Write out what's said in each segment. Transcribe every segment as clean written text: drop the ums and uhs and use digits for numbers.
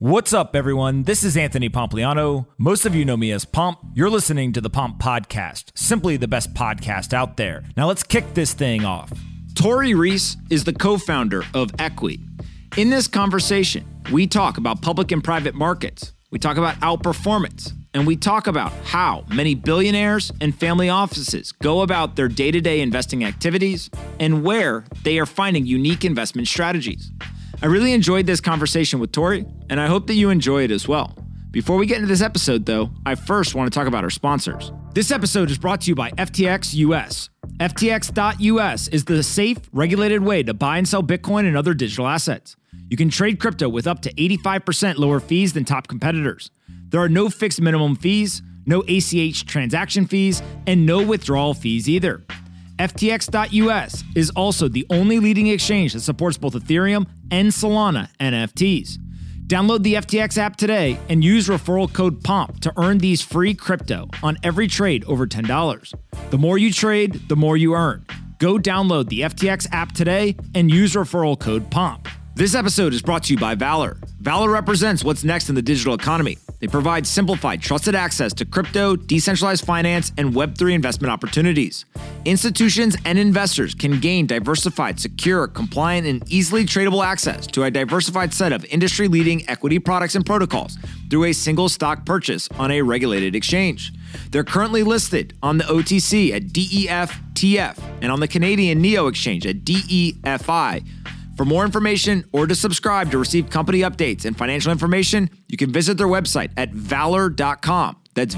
What's up, everyone? This is Anthony Pompliano. Most of you know me as Pomp. You're listening to the Pomp Podcast, simply the best podcast out there. Now let's kick this thing off. Tori Reese is the co-founder of Equi. In this conversation, we talk about public and private markets. We talk about outperformance, and we talk about how many billionaires and family offices go about their day-to-day investing activities and where they are finding unique investment strategies. I really enjoyed this conversation with Tori, and I hope that you enjoy it as well. Before we get into this episode, though, I first want to talk about our sponsors. This episode is brought to you by FTX US. FTX.US is the safe, regulated way to buy and sell Bitcoin and other digital assets. You can trade crypto with up to 85% lower fees than top competitors. There are no fixed minimum fees, no ACH transaction fees, and no withdrawal fees either. FTX.US is also the only leading exchange that supports both Ethereum and Solana NFTs. Download the FTX app today and use referral code POMP to earn these free crypto on every trade over $10. The more you trade, the more you earn. Go download the FTX app today and use referral code POMP. This episode is brought to you by Valor. Valor represents what's next in the digital economy. They provide simplified, trusted access to crypto, decentralized finance, and Web3 investment opportunities. Institutions and investors can gain diversified, secure, compliant, and easily tradable access to a diversified set of industry-leading equity products and protocols through a single stock purchase on a regulated exchange. They're currently listed on the OTC at DEFTF and on the Canadian NEO Exchange at DEFI. For more information or to subscribe to receive company updates and financial information, you can visit their website at valor.com. That's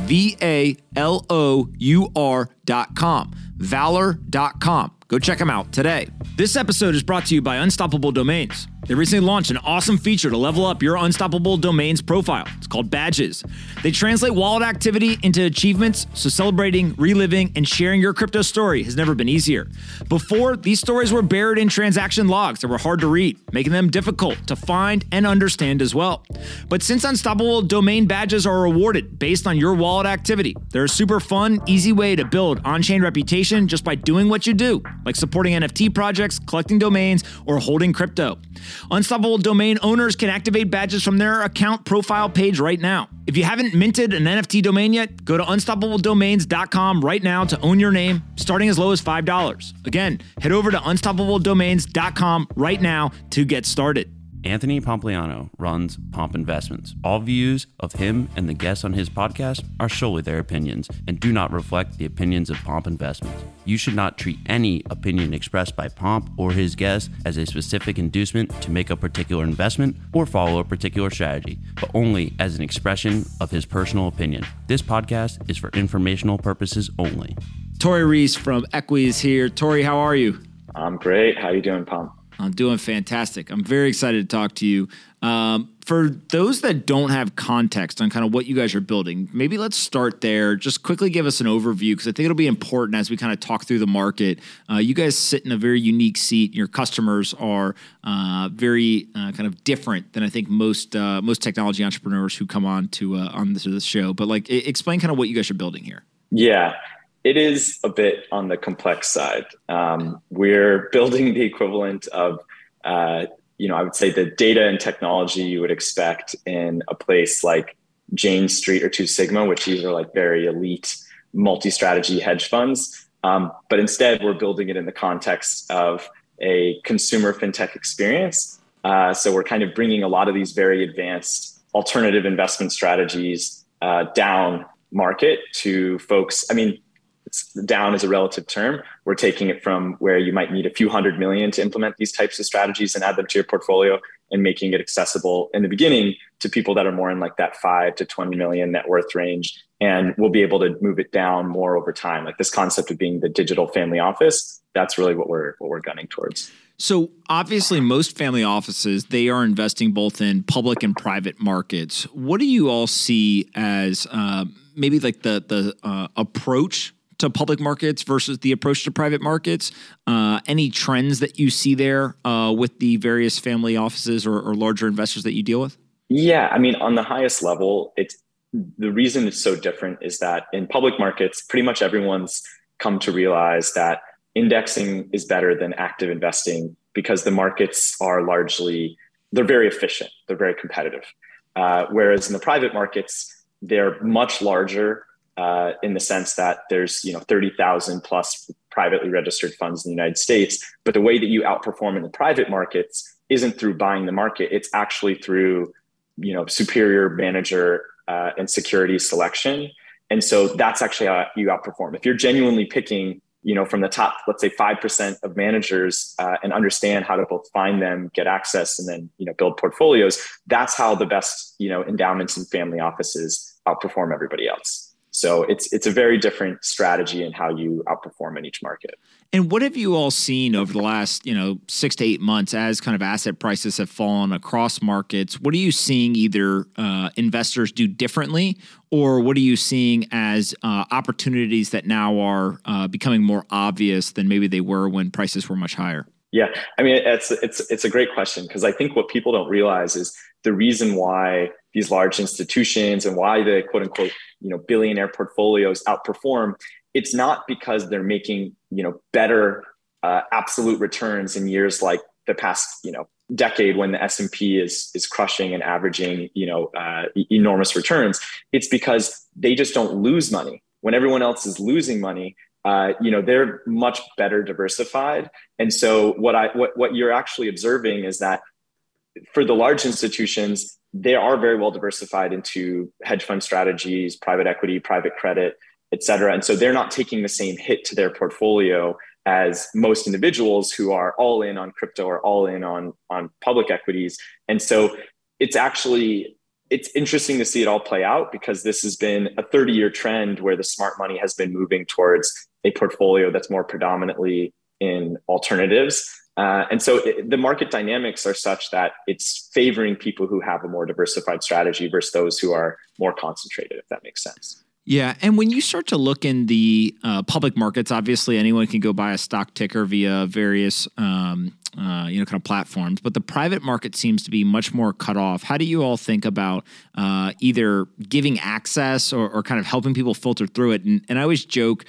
VALOUR.com. Valor.com. Go check them out today. This episode is brought to you by Unstoppable Domains. They recently launched an awesome feature to level up your Unstoppable Domains profile. It's called Badges. They translate wallet activity into achievements, so celebrating, reliving, and sharing your crypto story has never been easier. Before, these stories were buried in transaction logs that were hard to read, making them difficult to find and understand as well. But since Unstoppable Domain Badges are awarded based on your wallet activity, they're a super fun, easy way to build on-chain reputation just by doing what you do, like supporting NFT projects, collecting domains, or holding crypto. Unstoppable Domain owners can activate badges from their account profile page right now. If you haven't minted an NFT domain yet, go to unstoppabledomains.com right now to own your name, starting as low as $5. Again, head over to unstoppabledomains.com right now to get started. Anthony Pompliano runs Pomp Investments. All views of him and the guests on his podcast are solely their opinions and do not reflect the opinions of Pomp Investments. You should not treat any opinion expressed by Pomp or his guests as a specific inducement to make a particular investment or follow a particular strategy, but only as an expression of his personal opinion. This podcast is for informational purposes only. Tori Reese from Equi is here. Tori, how are you? I'm great. How are you doing, Pomp? I'm doing fantastic. I'm very excited to talk to you. For those that don't have context on kind of what you guys are building, maybe let's start there. Just quickly give us an overview, because I think it'll be important as we kind of talk through the market. You guys sit in a very unique seat. Your customers are very kind of different than I think most technology entrepreneurs who come on to on this show. But like, explain kind of what you guys are building here. Yeah. It is a bit on the complex side. We're building the equivalent of, I would say the data and technology you would expect in a place like Jane Street or Two Sigma, which these are like very elite multi-strategy hedge funds. But instead, we're building it in the context of a consumer fintech experience. So we're kind of bringing a lot of these very advanced alternative investment strategies down market to folks. I mean, down is a relative term. We're taking it from where you might need a few $100 million to implement these types of strategies and add them to your portfolio, and making it accessible in the beginning to people that are more in like that 5 to 20 million net worth range. And we'll be able to move it down more over time. Like this concept of being the digital family office, that's really what we're gunning towards. So obviously most family offices, they are investing both in public and private markets. What do you all see as maybe like the approach to public markets versus the approach to private markets? Any trends that you see there with the various family offices or larger investors that you deal with? Yeah, I mean, on the highest level, the reason it's so different is that in public markets, pretty much everyone's come to realize that indexing is better than active investing because the markets are they're very efficient. They're very competitive. Whereas in the private markets, they're much larger in the sense that there's 30,000 plus privately registered funds in the United States. But the way that you outperform in the private markets isn't through buying the market. It's actually through superior manager and security selection. And so that's actually how you outperform. If you're genuinely picking from the top, let's say 5% of managers and understand how to both find them, get access, and then, build portfolios, that's how the best, endowments and family offices outperform everybody else. So it's a very different strategy in how you outperform in each market. And what have you all seen over the last, 6 to 8 months as kind of asset prices have fallen across markets? What are you seeing either investors do differently, or what are you seeing as opportunities that now are becoming more obvious than maybe they were when prices were much higher? Yeah, I mean, it's a great question, because I think what people don't realize is the reason why these large institutions and why the quote unquote, billionaire portfolios outperform. It's not because they're making, better absolute returns in years like the past, decade when the S&P is crushing and averaging, enormous returns. It's because they just don't lose money when everyone else is losing money. They're much better diversified. And so what you're actually observing is that for the large institutions, they are very well diversified into hedge fund strategies, private equity, private credit, et cetera. And so they're not taking the same hit to their portfolio as most individuals who are all in on crypto or all in on public equities. And so it's interesting to see it all play out, because this has been a 30-year trend where the smart money has been moving towards a portfolio that's more predominantly in alternatives. And so the market dynamics are such that it's favoring people who have a more diversified strategy versus those who are more concentrated, if that makes sense. Yeah. And when you start to look in the public markets, obviously anyone can go buy a stock ticker via various kind of platforms, but the private market seems to be much more cut off. How do you all think about either giving access or kind of helping people filter through it? And I always joke,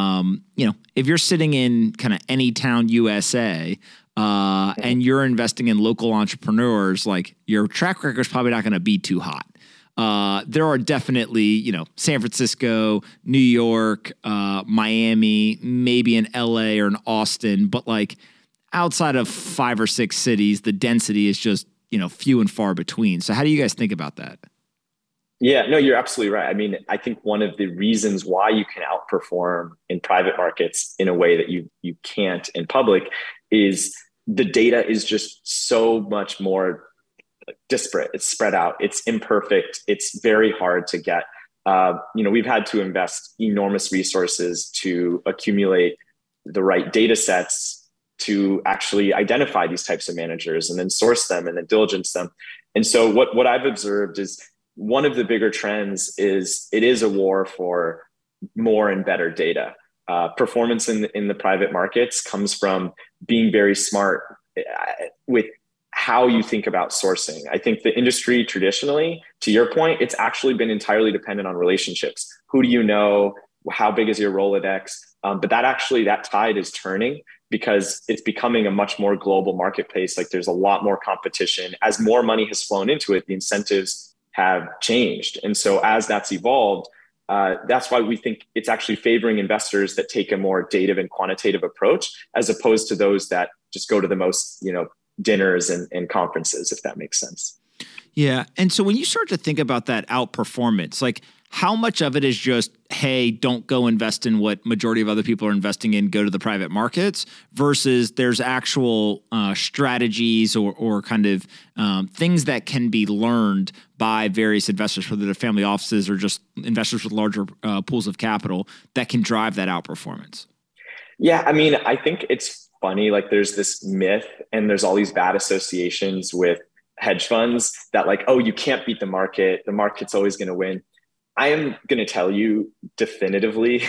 if you're sitting in kind of any town USA and you're investing in local entrepreneurs, like your track record is probably not going to be too hot. There are definitely, San Francisco, New York, Miami, maybe in LA or in Austin, but like outside of 5 or 6 cities, the density is just, few and far between. So how do you guys think about that? Yeah, no, you're absolutely right. I mean, I think one of the reasons why you can outperform in private markets in a way that you can't in public is the data is just so much more disparate. It's spread out. It's imperfect. It's very hard to get. We've had to invest enormous resources to accumulate the right data sets to actually identify these types of managers and then source them and then diligence them. And so what I've observed is one of the bigger trends is it is a war for more and better data. Performance in the private markets comes from being very smart with how you think about sourcing. I think the industry traditionally, to your point, it's actually been entirely dependent on relationships. Who do you know? How big is your Rolodex? But that tide is turning because it's becoming a much more global marketplace. Like there's a lot more competition. As more money has flown into it, the incentives have changed. And so as that's evolved, that's why we think it's actually favoring investors that take a more data and quantitative approach, as opposed to those that just go to the most, dinners and conferences, if that makes sense. Yeah. And so when you start to think about that outperformance, like how much of it is just, hey, don't go invest in what majority of other people are investing in, go to the private markets, versus there's actual strategies or kind of things that can be learned by various investors, whether they're family offices or just investors with larger pools of capital that can drive that outperformance? Yeah. I mean, I think it's funny. Like there's this myth and there's all these bad associations with hedge funds that like, oh, you can't beat the market. The market's always going to win. I am going to tell you definitively,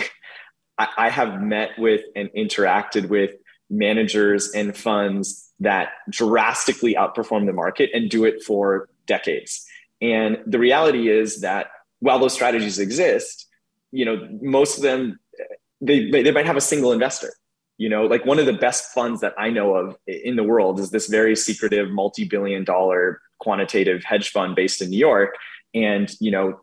I have met with and interacted with managers and funds that drastically outperform the market and do it for decades. And the reality is that while those strategies exist, most of them, they might have a single investor. Like one of the best funds that I know of in the world is this very secretive multi-billion-dollar quantitative hedge fund based in New York. And,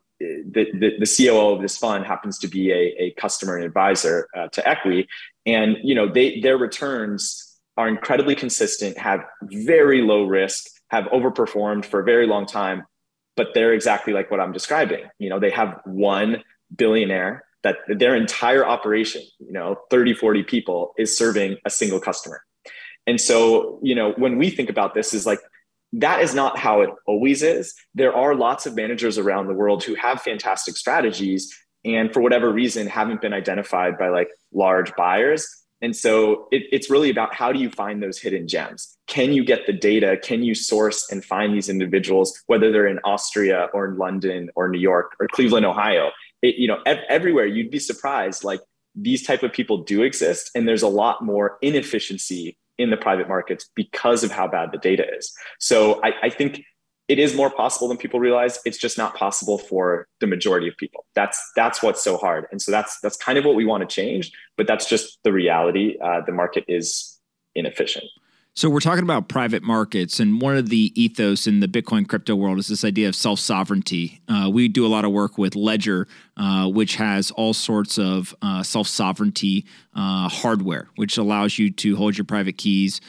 the COO of this fund happens to be a customer and advisor to Equity. And, their returns are incredibly consistent, have very low risk, have overperformed for a very long time, but they're exactly like what I'm describing. They have one billionaire that their entire operation, 30, 40 people is serving a single customer. And so, when we think about this is like, that is not how it always is. There are lots of managers around the world who have fantastic strategies and for whatever reason haven't been identified by like large buyers. And so it's really about how do you find those hidden gems? Can you get the data? Can you source and find these individuals, whether they're in Austria or in London or New York or Cleveland, Ohio? Everywhere you'd be surprised, like these type of people do exist. And there's a lot more inefficiency in the private markets because of how bad the data is. So I think it is more possible than people realize. It's just not possible for the majority of people. That's what's so hard. And so that's kind of what we want to change, but that's just the reality. The market is inefficient. So we're talking about private markets, and one of the ethos in the Bitcoin crypto world is this idea of self-sovereignty. We do a lot of work with Ledger, which has all sorts of self-sovereignty hardware, which allows you to hold your private keys,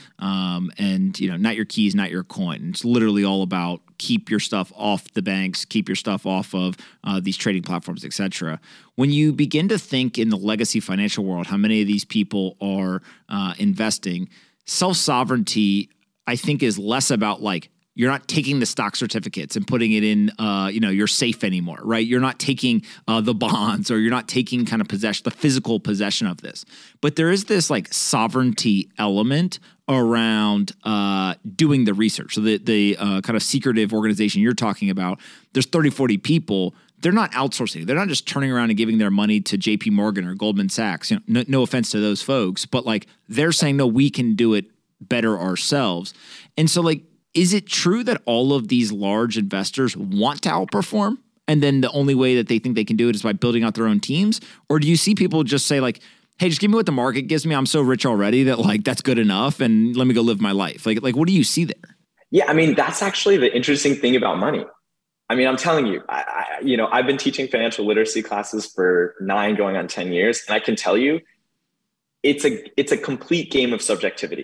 and not your keys, not your coin. It's literally all about keep your stuff off the banks, keep your stuff off of these trading platforms, et cetera. When you begin to think in the legacy financial world, how many of these people are investing, self-sovereignty, I think, is less about like you're not taking the stock certificates and putting it in, your safe anymore, right? You're not taking the bonds, or you're not taking kind of the physical possession of this. But there is this like sovereignty element around doing the research. So the kind of secretive organization you're talking about, there's 30, 40 people. They're not outsourcing. They're not just turning around and giving their money to JP Morgan or Goldman Sachs. No offense to those folks, but like they're saying, no, we can do it better ourselves. And so like, is it true that all of these large investors want to outperform? And then the only way that they think they can do it is by building out their own teams? Or do you see people just say like, hey, just give me what the market gives me. I'm so rich already that like, that's good enough. And let me go live my life. Like, what do you see there? Yeah. I mean, that's actually the interesting thing about money. I mean, I'm telling you, I've been teaching financial literacy classes for 9 going on 10 years. And I can tell you, it's a complete game of subjectivity.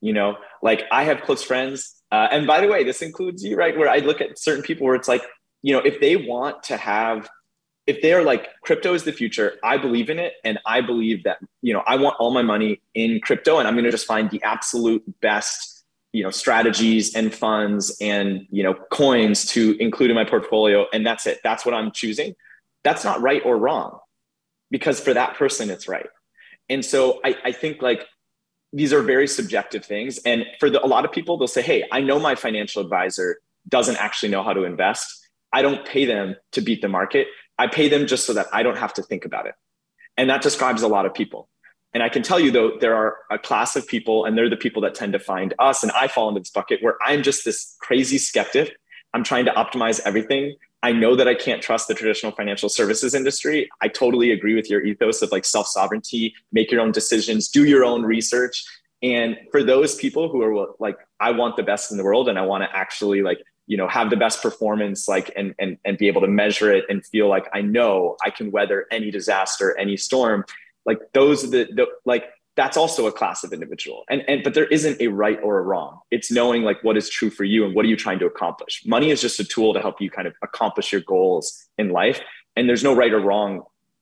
Like I have close friends. And by the way, this includes you, right? Where I look at certain people where it's like, if they want to have, if they're like, crypto is the future, I believe in it. And I believe that, I want all my money in crypto and I'm going to just find the absolute best strategies and funds and, coins to include in my portfolio. And that's it. That's what I'm choosing. That's not right or wrong, because for that person, it's right. And so I think like these are very subjective things. And for a lot of people, they'll say, hey, I know my financial advisor doesn't actually know how to invest. I don't pay them to beat the market. I pay them just so that I don't have to think about it. And that describes a lot of people. And I can tell you, though, there are a class of people, and they're the people that tend to find us. And I fall into this bucket where I'm just this crazy skeptic. I'm trying to optimize everything. I know that I can't trust the traditional financial services industry. I totally agree with your ethos of like self-sovereignty, make your own decisions, do your own research. And for those people who are like, I want the best in the world and I want to actually like, have the best performance, like, and be able to measure it and feel like I know I can weather any disaster, any storm. Like those are like, that's also a class of individual. But there isn't a right or a wrong. It's knowing like what is true for you and what are you trying to accomplish. Money is just a tool to help you kind of accomplish your goals in life. And there's no right or wrong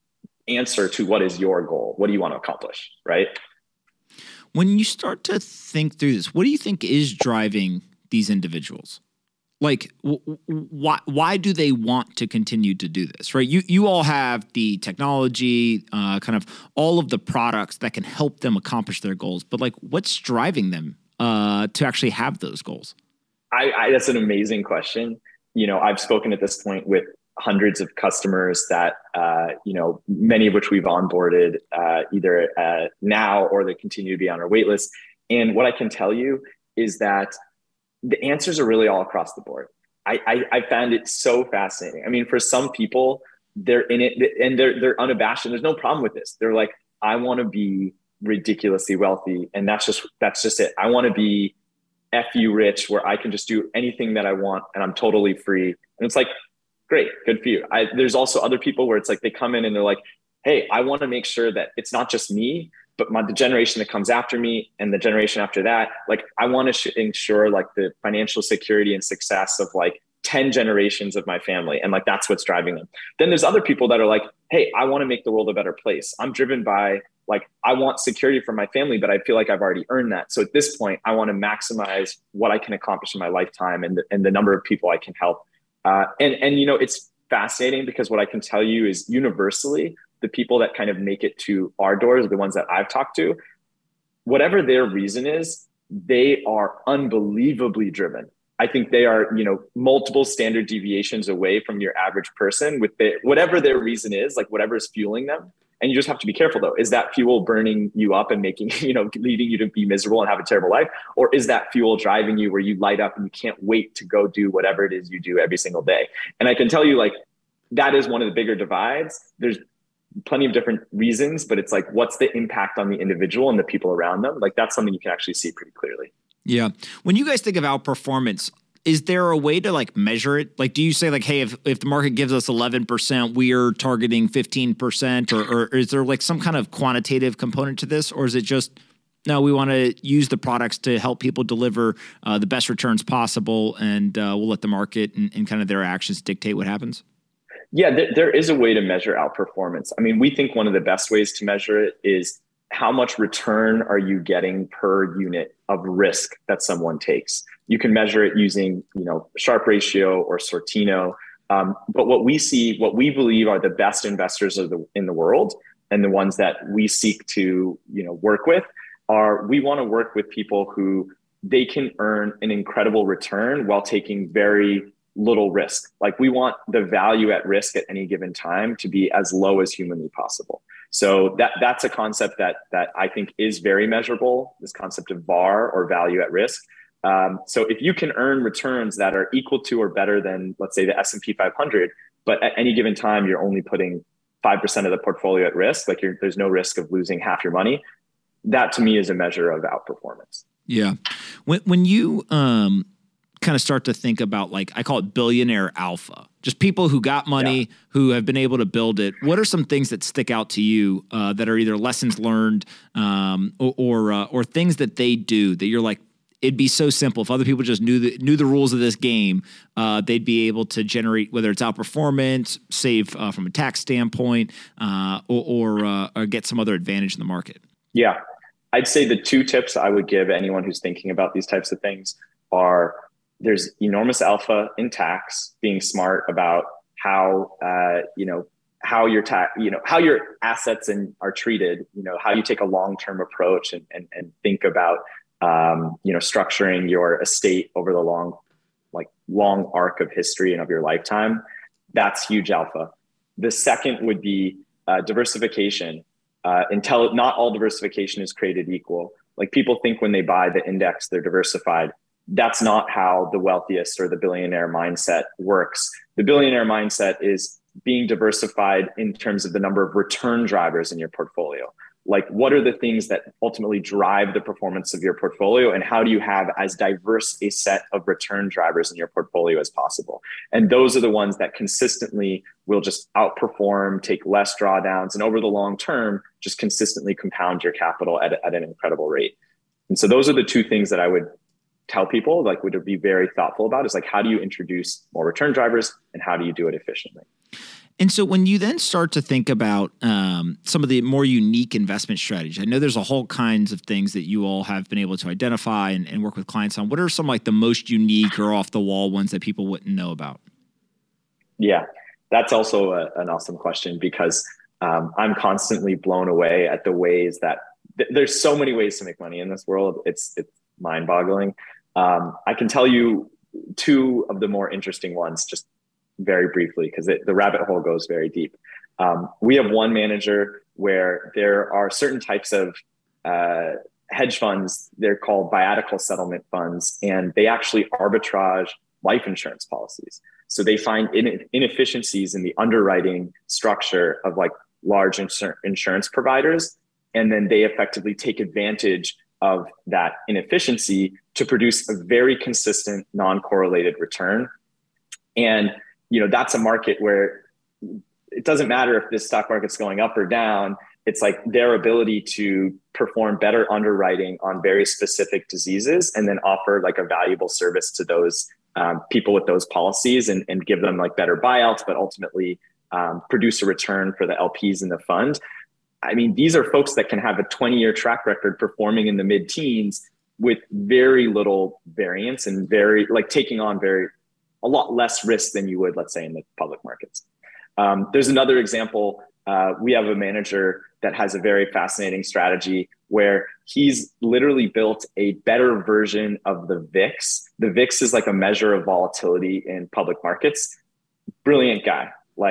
answer to what is your goal. What do you want to accomplish, right? When you start to think through this, what do you think is driving these individuals? Like, why do they want to continue to do this, right? You all have the technology, kind of all of the products that can help them accomplish their goals. But like, what's driving them to actually have those goals? That's an amazing question. I've spoken at this point with hundreds of customers that, many of which we've onboarded either now or they continue to be on our wait list. And what I can tell you is that the answers are really all across the board. I found it so fascinating. I mean, for some people, they're in it and they're unabashed and there's no problem with this. They're like, I want to be ridiculously wealthy. And that's just it. I want to be FU rich where I can just do anything that I want and I'm totally free. And it's like, great, good for you. There's also other people where it's like they come in and they're like, hey, I want to make sure that it's not just me, but the generation that comes after me and the generation after that. Like, I want to ensure like the financial security and success of like 10 generations of my family. And like, that's what's driving them. Then there's other people that are like, hey, I want to make the world a better place. I'm driven by like, I want security for my family, but I feel like I've already earned that. So at this point, I want to maximize what I can accomplish in my lifetime and the number of people I can help. And you know, it's fascinating because what I can tell you is universally, the people that kind of make it to our doors, the ones that I've talked to, whatever their reason is, they are unbelievably driven. I think they are, you know, multiple standard deviations away from your average person with whatever their reason is, like whatever is fueling them. And you just have to be careful though. Is that fuel burning you up and making, you know, leading you to be miserable and have a terrible life? Or is that fuel driving you where you light up and you can't wait to go do whatever it is you do every single day? And I can tell you, like, that is one of the bigger divides. There's plenty of different reasons, but it's like, what's the impact on the individual and the people around them? Like, that's something you can actually see pretty clearly. Yeah. When you guys think of outperformance, is there a way to like measure it? Like, do you say like, hey, if the market gives us 11%, we are targeting 15%, or is there like some kind of quantitative component to this? Or is it just, no, we want to use the products to help people deliver the best returns possible, and we'll let the market and kind of their actions dictate what happens? Yeah, there is a way to measure outperformance. I mean, we think one of the best ways to measure it is how much return are you getting per unit of risk that someone takes. You can measure it using, you know, Sharpe ratio or Sortino. But what we believe are the best investors in the world, and the ones that we seek to, you know, work with, we want to work with people who they can earn an incredible return while taking very little risk. Like, we want the value at risk at any given time to be as low as humanly possible. So that's a concept that I think is very measurable, this concept of VAR, or value at risk. So if you can earn returns that are equal to or better than, let's say, the S&P 500, but at any given time, you're only putting 5% of the portfolio at risk, like there's no risk of losing half your money, that to me is a measure of outperformance. Yeah. When you kind of start to think about, like, I call it billionaire alpha, just people who got money, who have been able to build it. What are some things that stick out to you that are either lessons learned or things that they do that you're like, it'd be so simple if other people just knew the rules of this game, they'd be able to generate, whether it's outperformance, save from a tax standpoint, or get some other advantage in the market? Yeah, I'd say the two tips I would give anyone who's thinking about these types of things are: there's enormous alpha in tax, being smart about how how your assets are treated, how you take a long-term approach and think about structuring your estate over the long arc of history and of your lifetime. That's huge alpha. The second would be diversification. Not all diversification is created equal. Like, people think when they buy the index, they're diversified. That's not how the wealthiest or the billionaire mindset works. The billionaire mindset is being diversified in terms of the number of return drivers in your portfolio. Like, what are the things that ultimately drive the performance of your portfolio, and how do you have as diverse a set of return drivers in your portfolio as possible? And those are the ones that consistently will just outperform, take less drawdowns, and over the long term, just consistently compound your capital at an incredible rate. And so those are the two things that I would tell people, like, would be very thoughtful about, is like, how do you introduce more return drivers and how do you do it efficiently? And so when you then start to think about some of the more unique investment strategies, I know there's a whole kinds of things that you all have been able to identify and work with clients on. What are some, like, the most unique or off the wall ones that people wouldn't know about? Yeah, that's also an awesome question, because I'm constantly blown away at the ways that there's so many ways to make money in this world. It's mind-boggling. I can tell you two of the more interesting ones just very briefly, because the rabbit hole goes very deep. We have one manager where there are certain types of hedge funds. They're called biatical settlement funds, and they actually arbitrage life insurance policies. So they find inefficiencies in the underwriting structure of large insurance providers, and then they effectively take advantage of that inefficiency to produce a very consistent, non-correlated return. And, that's a market where it doesn't matter if this stock market's going up or down. It's like their ability to perform better underwriting on very specific diseases and then offer like a valuable service to those people with those policies and give them like better buyouts, but ultimately produce a return for the LPs in the fund. I mean, these are folks that can have a 20-year track record performing in the mid-teens with very little variance and taking on a lot less risk than you would, let's say, in the public markets. There's another example. We have a manager that has a very fascinating strategy where he's literally built a better version of the VIX. The VIX is like a measure of volatility in public markets. Brilliant guy,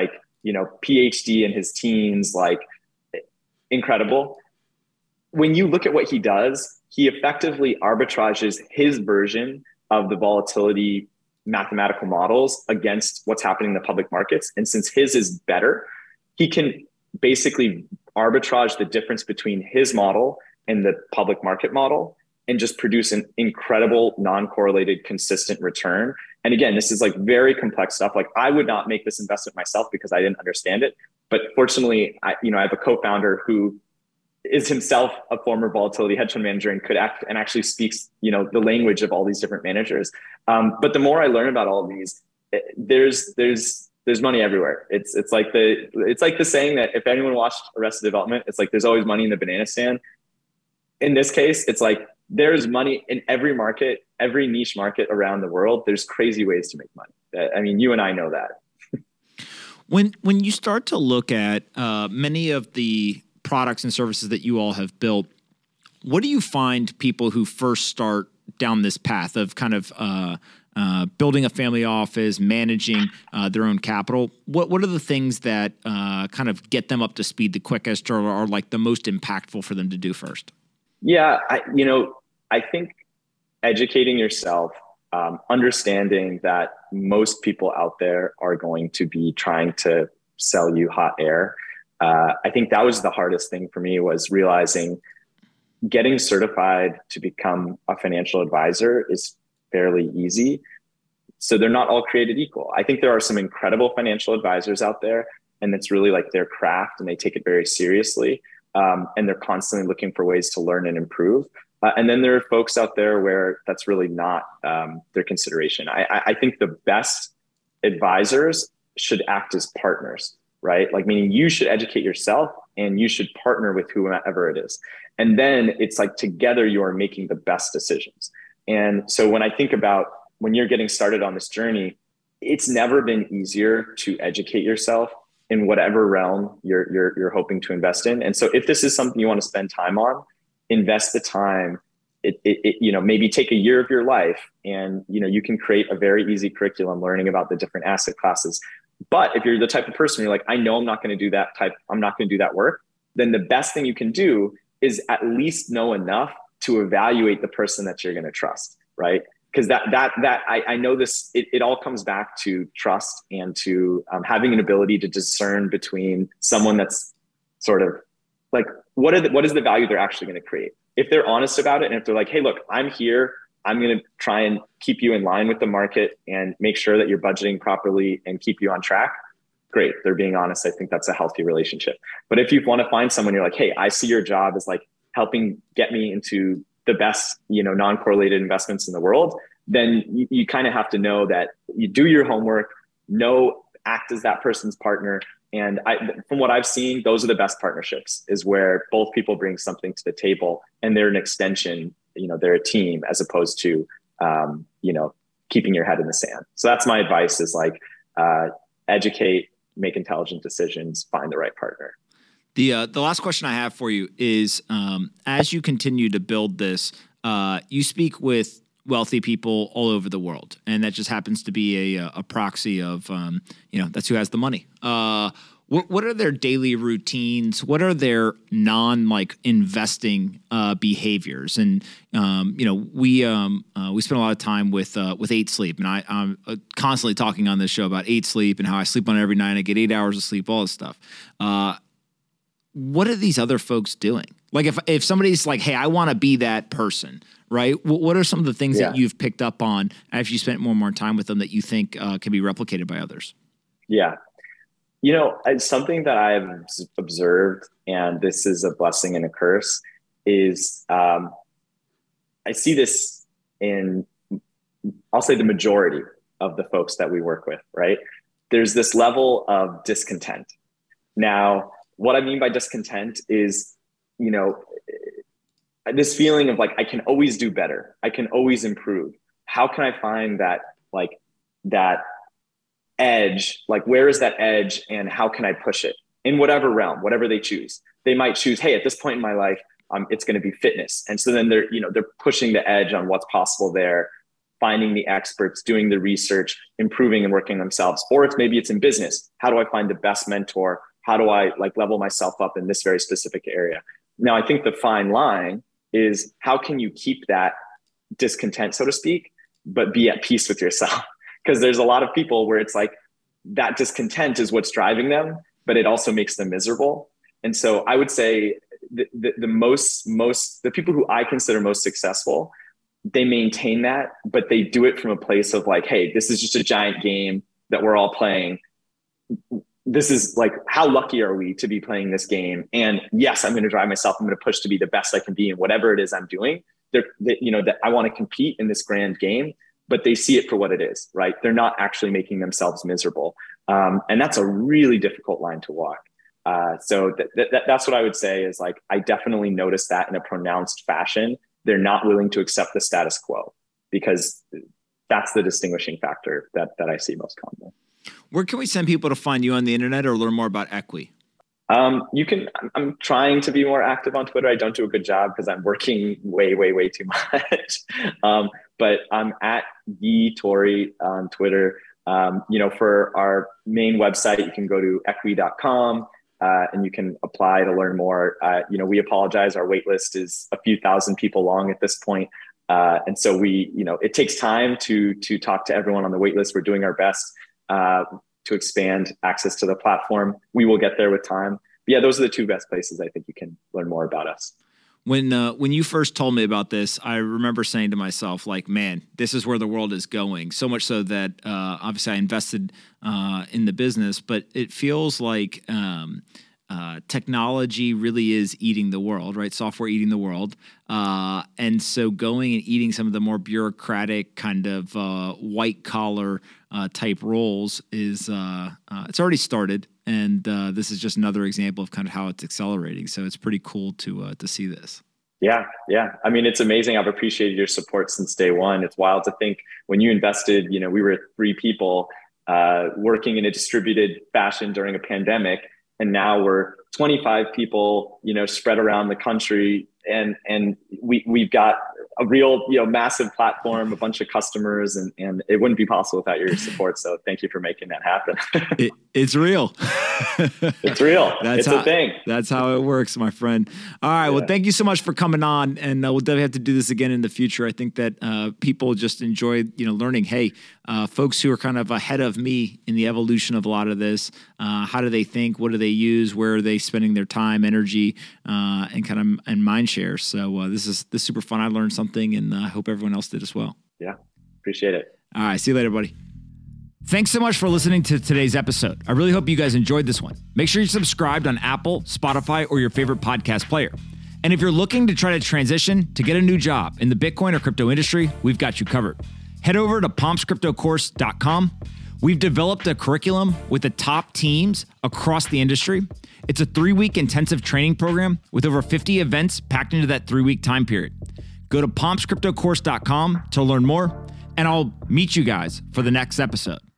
PhD in his teens, incredible. When you look at what he does, he effectively arbitrages his version of the volatility mathematical models against what's happening in the public markets. And since his is better, he can basically arbitrage the difference between his model and the public market model and just produce an incredible non-correlated consistent return. And again, this is like very complex stuff. Like I would not make this investment myself because I didn't understand it. But fortunately, I have a co-founder who is himself a former volatility hedge fund manager and could act and actually speaks, the language of all these different managers. But the more I learn about all of these, there's money everywhere. It's like the saying that if anyone watched Arrested Development, it's like there's always money in the banana stand. In this case, it's like there's money in every market, every niche market around the world. There's crazy ways to make money. I mean, you and I know that. When you start to look at many of the products and services that you all have built, what do you find people who first start down this path of kind of building a family office, managing their own capital? What are the things that kind of get them up to speed the quickest or are like the most impactful for them to do first? Yeah, I think educating yourself, understanding that most people out there are going to be trying to sell you hot air. I think that was the hardest thing for me, was realizing getting certified to become a financial advisor is fairly easy. So they're not all created equal. I think there are some incredible financial advisors out there, and it's really like their craft and they take it very seriously. And they're constantly looking for ways to learn and improve. And then there are folks out there where that's really not their consideration. I think the best advisors should act as partners, right? Like, meaning you should educate yourself and you should partner with whomever it is. And then it's like together you are making the best decisions. And so when I think about when you're getting started on this journey, it's never been easier to educate yourself in whatever realm you're hoping to invest in. And so if this is something you want to spend time on, invest the time. Maybe take a year of your life and, you can create a very easy curriculum learning about the different asset classes. But if you're the type of person you're like, I know I'm not going to do that work, then the best thing you can do is at least know enough to evaluate the person that you're going to trust, right? Because I know this, it all comes back to trust and to having an ability to discern between someone that's sort of like, what is the value they're actually going to create? If they're honest about it, and if they're like, hey, look, I'm here, I'm going to try and keep you in line with the market and make sure that you're budgeting properly and keep you on track. Great. They're being honest. I think that's a healthy relationship. But if you want to find someone, you're like, hey, I see your job as like helping get me into the best, non-correlated investments in the world, then you kind of have to know that you do your homework, act as that person's partner. And from what I've seen, those are the best partnerships, is where both people bring something to the table and they're an extension, they're a team, as opposed to, keeping your head in the sand. So that's my advice, is like, educate, make intelligent decisions, find the right partner. The last question I have for you is, as you continue to build this, you speak with wealthy people all over the world, and that just happens to be a proxy of, that's who has the money. What are their daily routines? What are their investing behaviors? And we spend a lot of time with 8 Sleep, and I'm constantly talking on this show about 8 Sleep and how I sleep on it every night. I get 8 hours of sleep, all this stuff. What are these other folks doing? Like if somebody's like, hey, I want to be that person, right? What are some of the things that you've picked up on after you spent more and more time with them that you think can be replicated by others? Yeah. It's something that I've observed, and this is a blessing and a curse, is I see this in, I'll say, the majority of the folks that we work with, right? There's this level of discontent. Now, what I mean by discontent is, this feeling of like, I can always do better. I can always improve. How can I find that edge? Like, where is that edge and how can I push it in whatever realm, whatever they choose? They might choose, hey, at this point in my life, it's going to be fitness. And so then they're pushing the edge on what's possible there, finding the experts, doing the research, improving and working themselves. Or maybe it's in business. How do I find the best mentor? How do I level myself up in this very specific area? Now, I think the fine line is, how can you keep that discontent, so to speak, but be at peace with yourself? Because there's a lot of people where it's like that discontent is what's driving them, but it also makes them miserable. And so I would say the people who I consider most successful, they maintain that, but they do it from a place of like, hey, this is just a giant game that we're all playing. This is like, how lucky are we to be playing this game? And yes, I'm going to drive myself. I'm going to push to be the best I can be in whatever it is I'm doing. That I want to compete in this grand game, but they see it for what it is, right? They're not actually making themselves miserable. And that's a really difficult line to walk. So that's what I would say is, like, I definitely noticed that in a pronounced fashion. They're not willing to accept the status quo, because that's the distinguishing factor that I see most commonly. Where can we send people to find you on the internet or learn more about Equi? I'm trying to be more active on Twitter. I don't do a good job because I'm working way too much. But I'm at @Tory on Twitter. For our main website, you can go to equi.com and you can apply to learn more. We apologize. Our wait list is a few thousand people long at this point. And so it takes time to talk to everyone on the wait list. We're doing our best to expand access to the platform. We will get there with time. But yeah, those are the two best places I think you can learn more about us. When you first told me about this, I remember saying to myself, like, man, this is where the world is going. So much so that obviously I invested in the business, but it feels like technology really is eating the world, right? Software eating the world. And so going and eating some of the more bureaucratic kind of white collar type roles is it's already started. And this is just another example of kind of how it's accelerating. So it's pretty cool to see this. Yeah. I mean, it's amazing. I've appreciated your support since day one. It's wild to think when you invested, we were 3 people working in a distributed fashion during a pandemic. And now we're 25 people, spread around the country. And we've got a real, massive platform, a bunch of customers, and it wouldn't be possible without your support. So thank you for making that happen. It's real. It's real. It's a thing. That's how it works, my friend. All right. Yeah. Well, thank you so much for coming on, and we'll definitely have to do this again in the future. I think that people just enjoy, learning, hey, folks who are kind of ahead of me in the evolution of a lot of this, how do they think? What do they use? Where are they spending their time, energy, and mind share? So this is super fun. I learned something, and I hope everyone else did as well. Yeah. Appreciate it. All right. See you later, buddy. Thanks so much for listening to today's episode. I really hope you guys enjoyed this one. Make sure you're subscribed on Apple, Spotify, or your favorite podcast player. And if you're looking to try to transition to get a new job in the Bitcoin or crypto industry, we've got you covered. Head over to pompscryptocourse.com. We've developed a curriculum with the top teams across the industry. It's a 3-week intensive training program with over 50 events packed into that 3-week time period. Go to pompscryptocourse.com to learn more, and I'll meet you guys for the next episode.